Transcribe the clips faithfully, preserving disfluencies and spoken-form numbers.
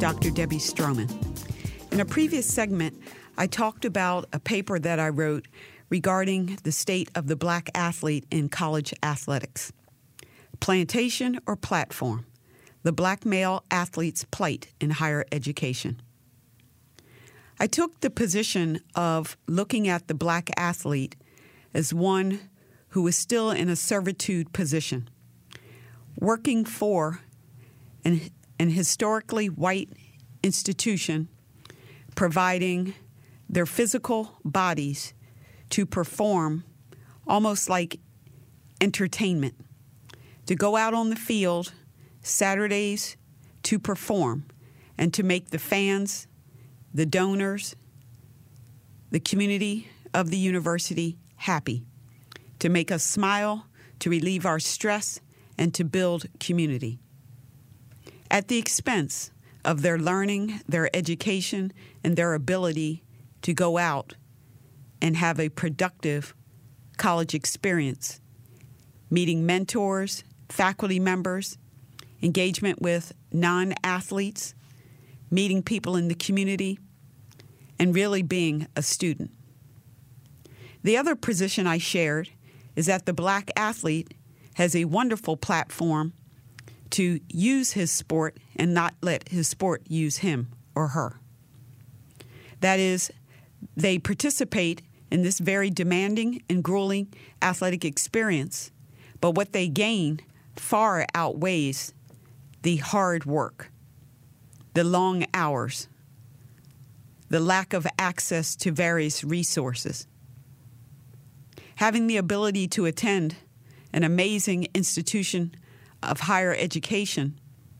Doctor Debbie Stroman. In a previous segment, I talked about a paper that I wrote regarding the state of the black athlete in college athletics. Plantation or platform? The black male athlete's plight in higher education. I took the position of looking at the black athlete as one who is still in a servitude position, working for an, an historically white institution, providing their physical bodies to perform almost like entertainment, to go out on the field Saturdays to perform and to make the fans, the donors, the community of the university happy, to make us smile, to relieve our stress, and to build community. At the expense of their learning, their education, and their ability to go out and have a productive college experience, meeting mentors, faculty members, engagement with non-athletes, meeting people in the community, and really being a student. The other position I shared is that the black athlete has a wonderful platform to use his sport and not let his sport use him or her. That is, they participate in this very demanding and grueling athletic experience, but what they gain far outweighs the hard work, the long hours, the lack of access to various resources. Having the ability to attend an amazing institution of higher education,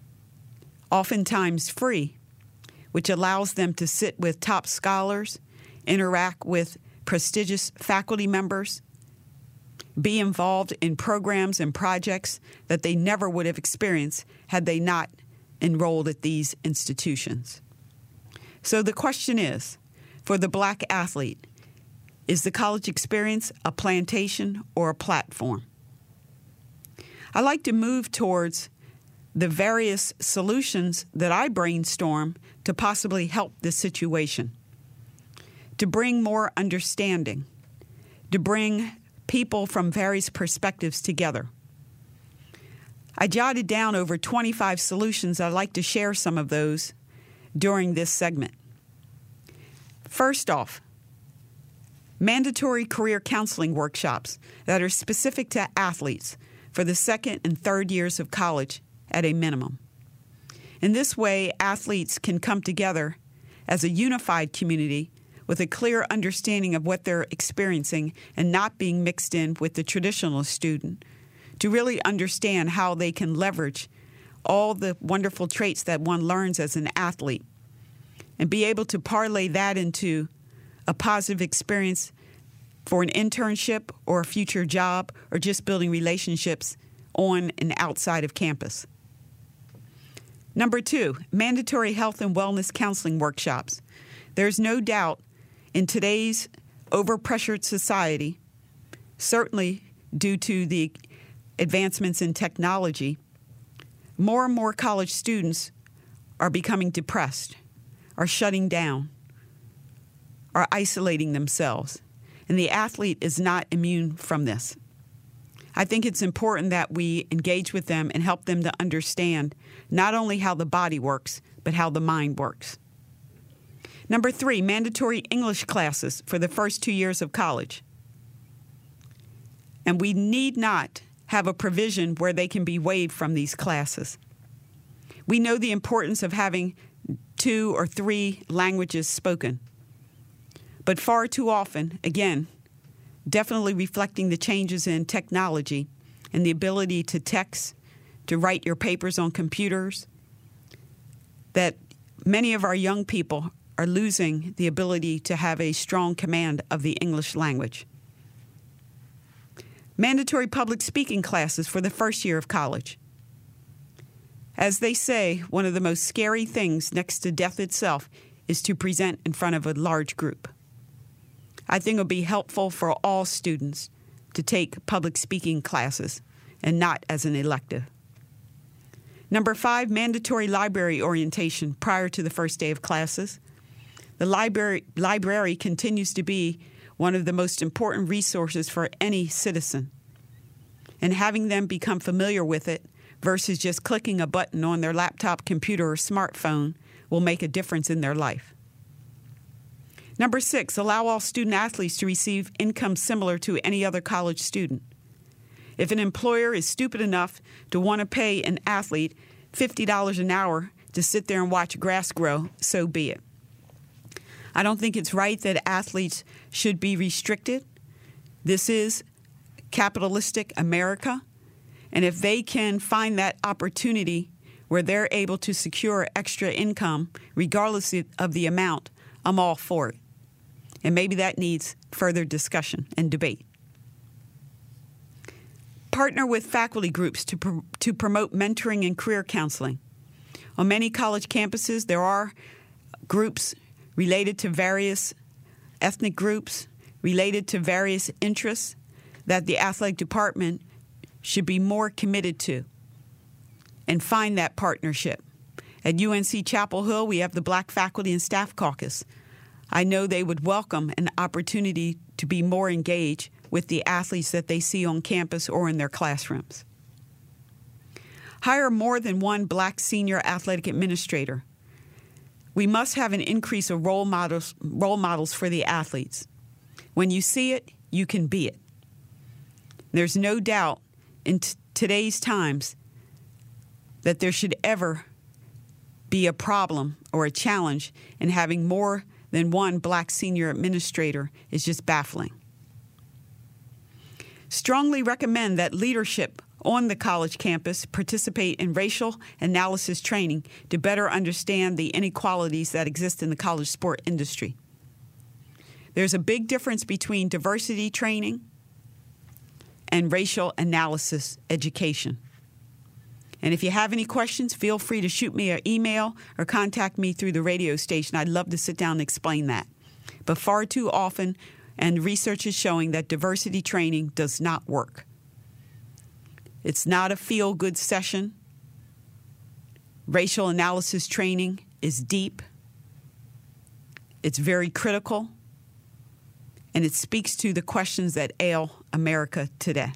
oftentimes free, which allows them to sit with top scholars, interact with prestigious faculty members, be involved in programs and projects that they never would have experienced had they not enrolled at these institutions. So the question is, for the black athlete, is the college experience a plantation or a platform? I like to move towards the various solutions that I brainstorm to possibly help this situation, to bring more understanding, to bring people from various perspectives together. I jotted down over twenty-five solutions. I'd like to share some of those during this segment. First off, mandatory career counseling workshops that are specific to athletes for the second and third years of college at a minimum. In this way, athletes can come together as a unified community with a clear understanding of what they're experiencing and not being mixed in with the traditional student, to really understand how they can leverage all the wonderful traits that one learns as an athlete and be able to parlay that into a positive experience for an internship or a future job or just building relationships on and outside of campus. Number two, mandatory health and wellness counseling workshops. There's no doubt in today's overpressured society, certainly due to the advancements in technology, more and more college students are becoming depressed, are shutting down, are isolating themselves. And the athlete is not immune from this. I think it's important that we engage with them and help them to understand not only how the body works, but how the mind works. Number three, mandatory English classes for the first two years of college. And we need not have a provision where they can be waived from these classes. We know the importance of having two or three languages spoken. But far too often, again, definitely reflecting the changes in technology and the ability to text, to write your papers on computers, that many of our young people are losing the ability to have a strong command of the English language. Mandatory public speaking classes for the first year of college. As they say, one of the most scary things next to death itself is to present in front of a large group. I think it would be helpful for all students to take public speaking classes and not as an elective. Number five, mandatory library orientation prior to the first day of classes. The library, library continues to be one of the most important resources for any citizen. And having them become familiar with it versus just clicking a button on their laptop, computer, or smartphone will make a difference in their life. Number six, allow all student athletes to receive income similar to any other college student. If an employer is stupid enough to want to pay an athlete fifty dollars an hour to sit there and watch grass grow, so be it. I don't think it's right that athletes should be restricted. This is capitalistic America, and if they can find that opportunity where they're able to secure extra income, regardless of the amount, I'm all for it. And maybe that needs further discussion and debate. Partner with faculty groups to, pr- to promote mentoring and career counseling. On many college campuses, there are groups related to various ethnic groups, related to various interests that the athletic department should be more committed to and find that partnership. At U N C Chapel Hill, we have the Black Faculty and Staff Caucus. I know they would welcome an opportunity to be more engaged with the athletes that they see on campus or in their classrooms. Hire more than one Black senior athletic administrator. We must have an increase of role models, role models for the athletes. When you see it, you can be it. There's no doubt in t- today's times that there should ever be a problem or a challenge in having more than one Black senior administrator is just baffling. Strongly recommend that leadership on the college campus participate in racial analysis training to better understand the inequalities that exist in the college sport industry. There's a big difference between diversity training and racial analysis education. And if you have any questions, feel free to shoot me an email or contact me through the radio station. I'd love to sit down and explain that. But far too often, and research is showing that diversity training does not work. It's not a feel-good session. Racial analysis training is deep. It's very critical. And it speaks to the questions that ail America today.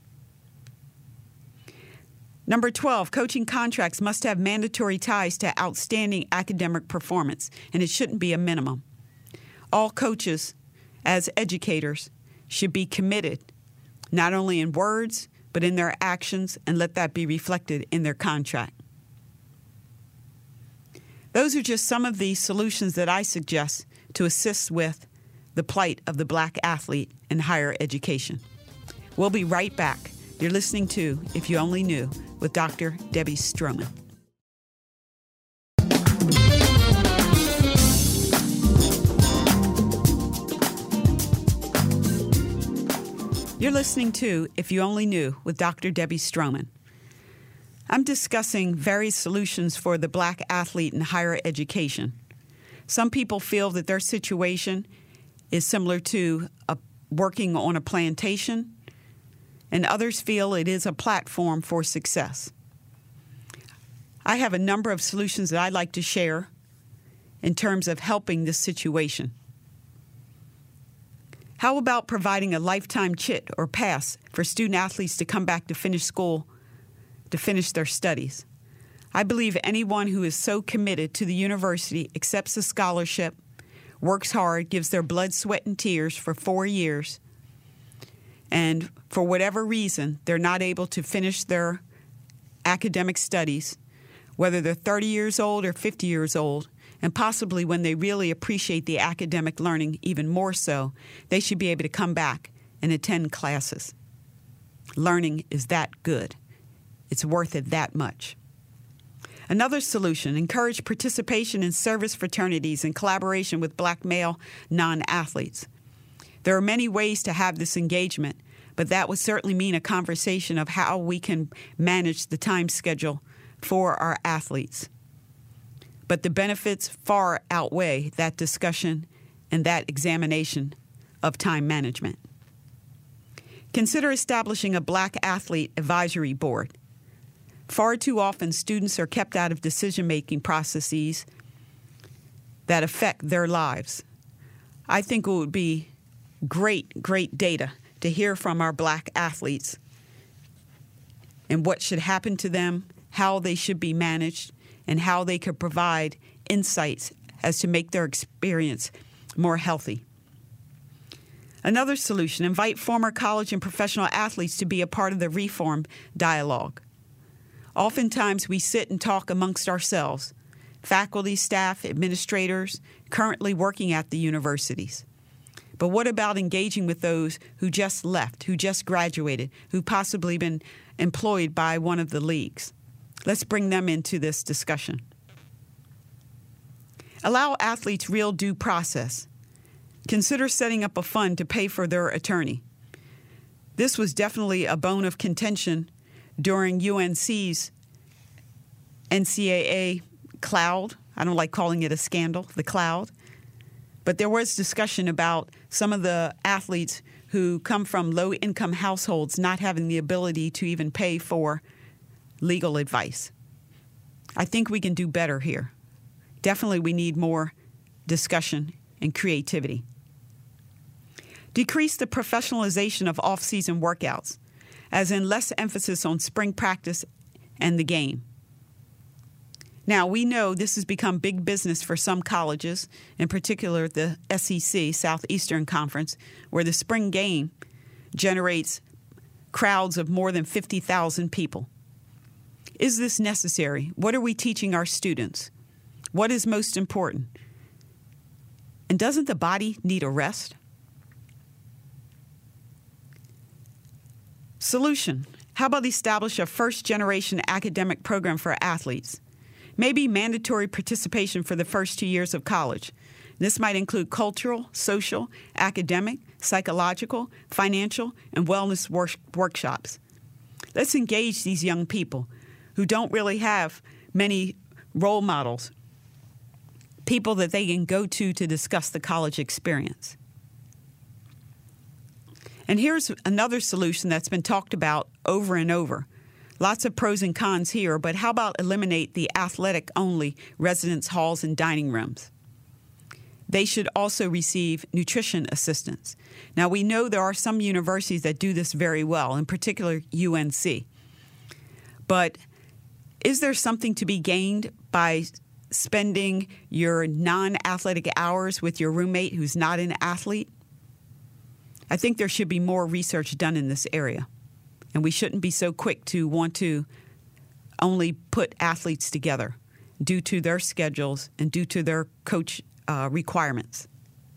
Number twelve, coaching contracts must have mandatory ties to outstanding academic performance, and it shouldn't be a minimum. All coaches, as educators, should be committed, not only in words, but in their actions, and let that be reflected in their contract. Those are just some of the solutions that I suggest to assist with the plight of the Black athlete in higher education. We'll be right back. You're listening to If You Only Knew with Doctor Debbie Stroman. You're listening to If You Only Knew with Doctor Debbie Stroman. I'm discussing various solutions for the Black athlete in higher education. Some people feel that their situation is similar to a, working on a plantation, and others feel it is a platform for success. I have a number of solutions that I'd like to share in terms of helping this situation. How about providing a lifetime chit or pass for student athletes to come back to finish school, to finish their studies? I believe anyone who is so committed to the university, accepts a scholarship, works hard, gives their blood, sweat, and tears for four years, and for whatever reason, they're not able to finish their academic studies, whether they're thirty years old or fifty years old, and possibly when they really appreciate the academic learning even more so, they should be able to come back and attend classes. Learning is that good. It's worth it that much. Another solution, encourage participation in service fraternities in collaboration with Black male non-athletes. There are many ways to have this engagement, but that would certainly mean a conversation of how we can manage the time schedule for our athletes. But the benefits far outweigh that discussion and that examination of time management. Consider establishing a Black athlete advisory board. Far too often, students are kept out of decision-making processes that affect their lives. I think it would be great, great data to hear from our black athletes and what should happen to them, how they should be managed, and how they could provide insights as to make their experience more healthy. Another solution, invite former college and professional athletes to be a part of the reform dialogue. Oftentimes we sit and talk amongst ourselves, faculty, staff, administrators, currently working at the universities. But what about engaging with those who just left, who just graduated, who possibly been employed by one of the leagues? Let's bring them into this discussion. Allow athletes real due process. Consider setting up a fund to pay for their attorney. This was definitely a bone of contention during U N C's N C double A cloud. I don't like calling it a scandal, the cloud. But there was discussion about some of the athletes who come from low-income households not having the ability to even pay for legal advice. I think we can do better here. Definitely we need more discussion and creativity. Decrease the professionalization of off-season workouts, as in less emphasis on spring practice and the game. Now, we know this has become big business for some colleges, in particular the S E C, Southeastern Conference, where the spring game generates crowds of more than fifty thousand people. Is this necessary? What are we teaching our students? What is most important? And doesn't the body need a rest? Solution. How about establish a first-generation academic program for athletes? Maybe mandatory participation for the first two years of college. This might include cultural, social, academic, psychological, financial, and wellness work- workshops. Let's engage these young people who don't really have many role models, people that they can go to to discuss the college experience. And here's another solution that's been talked about over and over. Lots of pros and cons here, but how about eliminate the athletic-only residence halls and dining rooms? They should also receive nutrition assistance. Now, we know there are some universities that do this very well, in particular U N C. But is there something to be gained by spending your non-athletic hours with your roommate who's not an athlete? I think there should be more research done in this area. And we shouldn't be so quick to want to only put athletes together due to their schedules and due to their coach uh, requirements.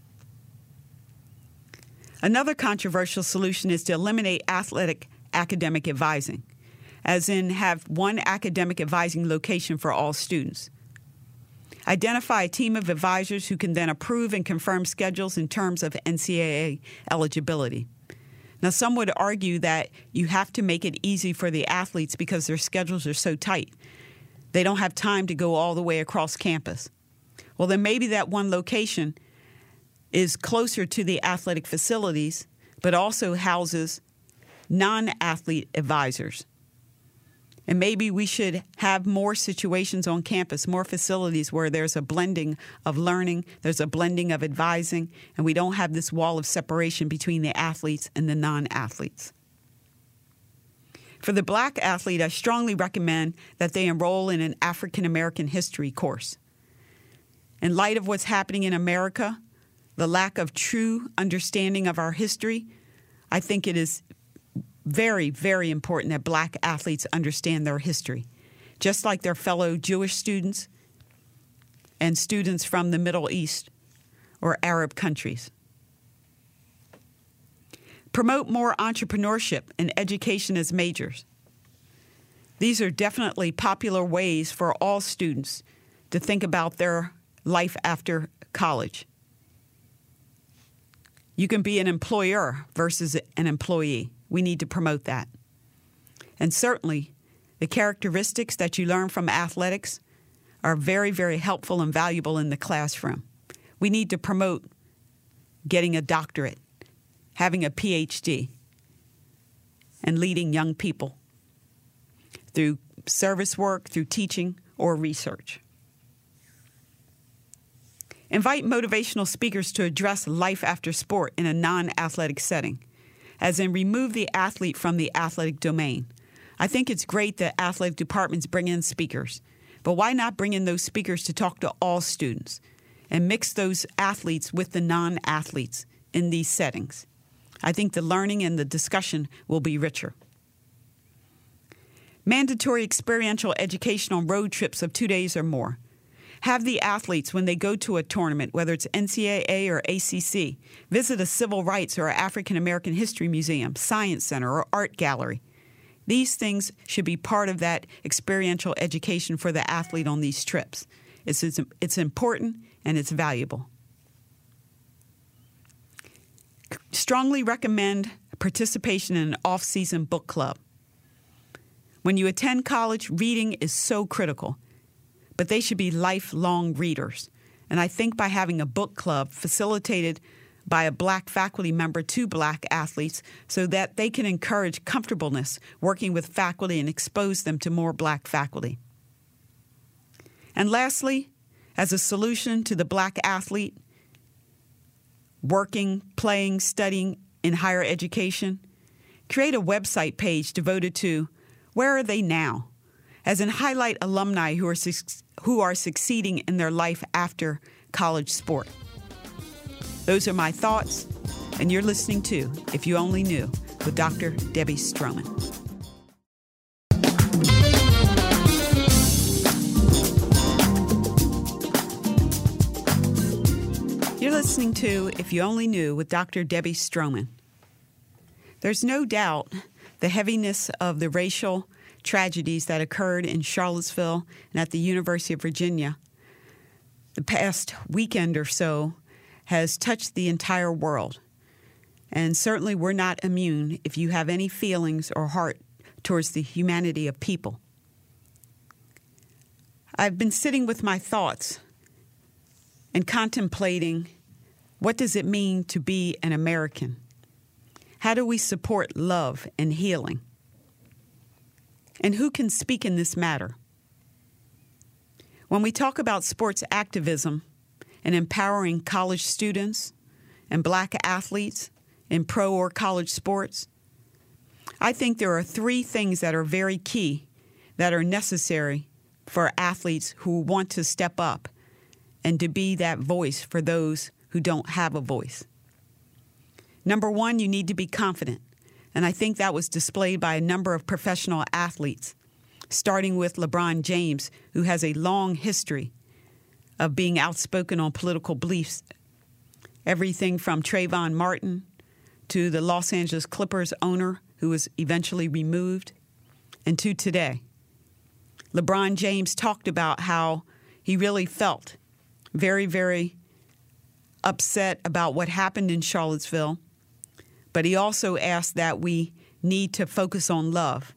Another controversial solution is to eliminate athletic academic advising, as in have one academic advising location for all students. Identify a team of advisors who can then approve and confirm schedules in terms of N C double A eligibility. Now, some would argue that you have to make it easy for the athletes because their schedules are so tight. They don't have time to go all the way across campus. Well, then maybe that one location is closer to the athletic facilities, but also houses non-athlete advisors. And maybe we should have more situations on campus, more facilities where there's a blending of learning, there's a blending of advising, and we don't have this wall of separation between the athletes and the non-athletes. For the black athlete, I strongly recommend that they enroll in an African American history course. In light of what's happening in America, the lack of true understanding of our history, I think it is very, very important that black athletes understand their history, just like their fellow Jewish students and students from the Middle East or Arab countries. Promote more entrepreneurship and education as majors. These are definitely popular ways for all students to think about their life after college. You can be an employer versus an employee. We need to promote that. And certainly, the characteristics that you learn from athletics are very, very helpful and valuable in the classroom. We need to promote getting a doctorate, having a P H D, and leading young people through service work, through teaching, or research. Invite motivational speakers to address life after sport in a non-athletic setting, as in remove the athlete from the athletic domain. I think it's great that athletic departments bring in speakers, but why not bring in those speakers to talk to all students and mix those athletes with the non-athletes in these settings? I think the learning and the discussion will be richer. Mandatory experiential education on road trips of two days or more. Have the athletes, when they go to a tournament, whether it's N C double A or A C C, visit a civil rights or African American history museum, science center, or art gallery. These things should be part of that experiential education for the athlete on these trips. It's, it's, it's important and it's valuable. Strongly recommend participation in an off-season book club. When you attend college, reading is so critical, but they should be lifelong readers. And I think by having a book club facilitated by a black faculty member to black athletes so that they can encourage comfortableness working with faculty and expose them to more black faculty. And lastly, as a solution to the black athlete working, playing, studying in higher education, create a website page devoted to where are they now, as in highlight alumni who are su- who are succeeding in their life after college sport. Those are my thoughts, and you're listening to If You Only Knew with Doctor Debbie Stroman. You're listening to If You Only Knew with Doctor Debbie Stroman. There's no doubt the heaviness of the racial tragedies that occurred in Charlottesville and at the University of Virginia the past weekend or so has touched the entire world. And certainly we're not immune if you have any feelings or heart towards the humanity of people. I've been sitting with my thoughts and contemplating, what does it mean to be an American? How do we support love and healing? And who can speak in this matter? When we talk about sports activism and empowering college students and black athletes in pro or college sports, I think there are three things that are very key that are necessary for athletes who want to step up and to be that voice for those who don't have a voice. Number one, you need to be confident. And I think that was displayed by a number of professional athletes, starting with LeBron James, who has a long history of being outspoken on political beliefs. Everything from Trayvon Martin to the Los Angeles Clippers owner, who was eventually removed, and to today. LeBron James talked about how he really felt very, very upset about what happened in Charlottesville, but he also asked that we need to focus on love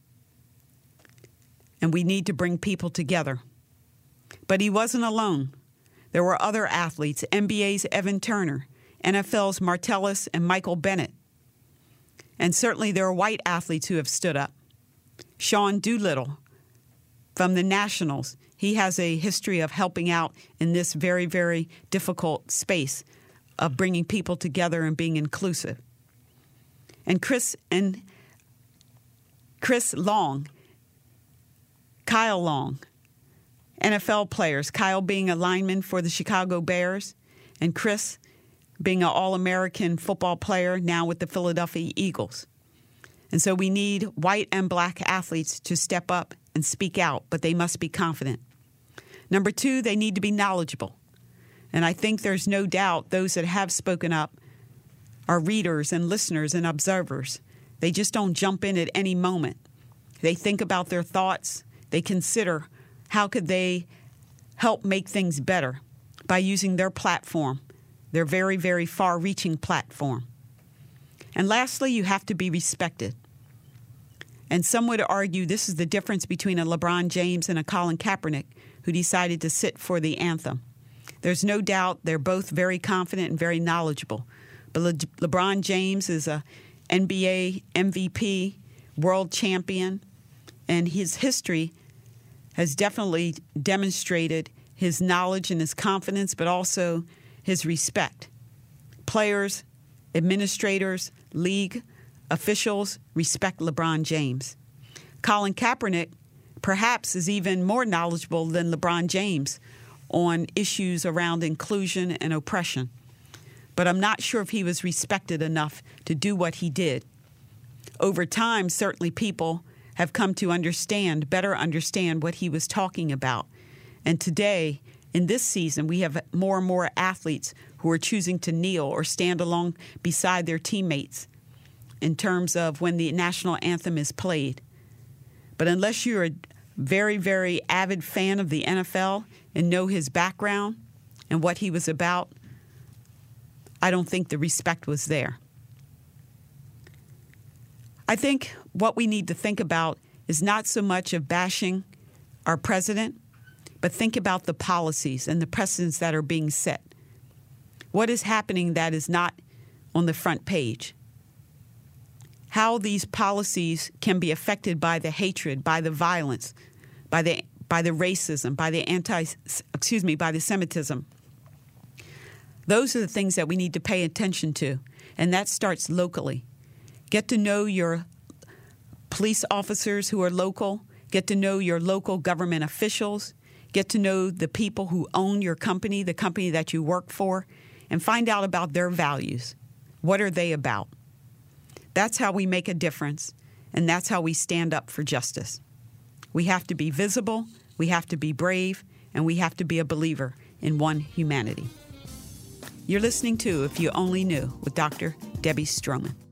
and we need to bring people together. But he wasn't alone. There were other athletes, N B A's Evan Turner, N F L's Martellus and Michael Bennett. And certainly there are white athletes who have stood up. Sean Doolittle from the Nationals, he has a history of helping out in this very, very difficult space of bringing people together and being inclusive. And Chris and Chris Long, Kyle Long, N F L players, Kyle being a lineman for the Chicago Bears, and Chris being an All-American football player now with the Philadelphia Eagles. And so we need white and black athletes to step up and speak out, but they must be confident. Number two, they need to be knowledgeable. And I think there's no doubt those that have spoken up are readers and listeners and observers. They just don't jump in at any moment. They think about their thoughts. They consider how could they help make things better by using their platform, their very, very far-reaching platform. And lastly, you have to be respected. And some would argue this is the difference between a LeBron James and a Colin Kaepernick who decided to sit for the anthem. There's no doubt they're both very confident and very knowledgeable. But Le- LeBron James is a N B A M V P, world champion, and his history has definitely demonstrated his knowledge and his confidence, but also his respect. Players, administrators, league officials respect LeBron James. Colin Kaepernick perhaps is even more knowledgeable than LeBron James on issues around inclusion and oppression. But I'm not sure if he was respected enough to do what he did. Over time, certainly people have come to understand, better understand what he was talking about. And today, in this season, we have more and more athletes who are choosing to kneel or stand along beside their teammates in terms of when the national anthem is played. But unless you're a very, very avid fan of the N F L and know his background and what he was about, I don't think the respect was there. I think what we need to think about is not so much of bashing our president, but think about the policies and the precedents that are being set. What is happening that is not on the front page? How these policies can be affected by the hatred, by the violence, by the by the racism, by the anti, excuse me, by the Semitism. Those are the things that we need to pay attention to, and that starts locally. Get to know your police officers who are local. Get to know your local government officials. Get to know the people who own your company, the company that you work for, and find out about their values. What are they about? That's how we make a difference, and that's how we stand up for justice. We have to be visible, we have to be brave, and we have to be a believer in one humanity. You're listening to If You Only Knew with Doctor Debbie Stroman.